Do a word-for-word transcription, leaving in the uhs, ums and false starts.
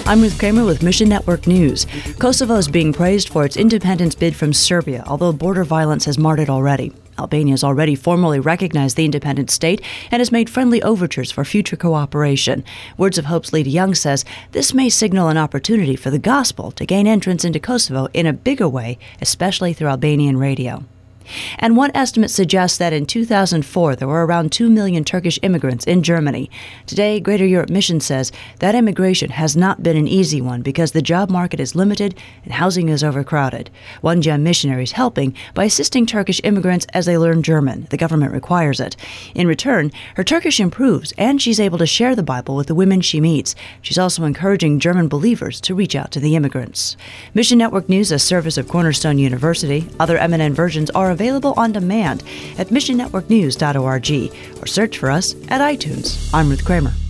I'm Ruth Kramer with Mission Network News. Kosovo is being praised for its independence bid from Serbia, although border violence has marred it already. Albania has already formally recognized the independent state and has made friendly overtures for future cooperation. Words of Hope's Lita Young says this may signal an opportunity for the gospel to gain entrance into Kosovo in a bigger way, especially through Albanian radio. And one estimate suggests that in two thousand four, there were around two million Turkish immigrants in Germany. Today, Greater Europe Mission says that immigration has not been an easy one because the job market is limited and housing is overcrowded. One Gem missionary is helping by assisting Turkish immigrants as they learn German. The government requires it. In return, her Turkish improves, and she's able to share the Bible with the women she meets. She's also encouraging German believers to reach out to the immigrants. Mission Network News, a service of Cornerstone University. Other M N N versions are available available on demand at mission network news dot org or search for us at iTunes. I'm Ruth Kramer.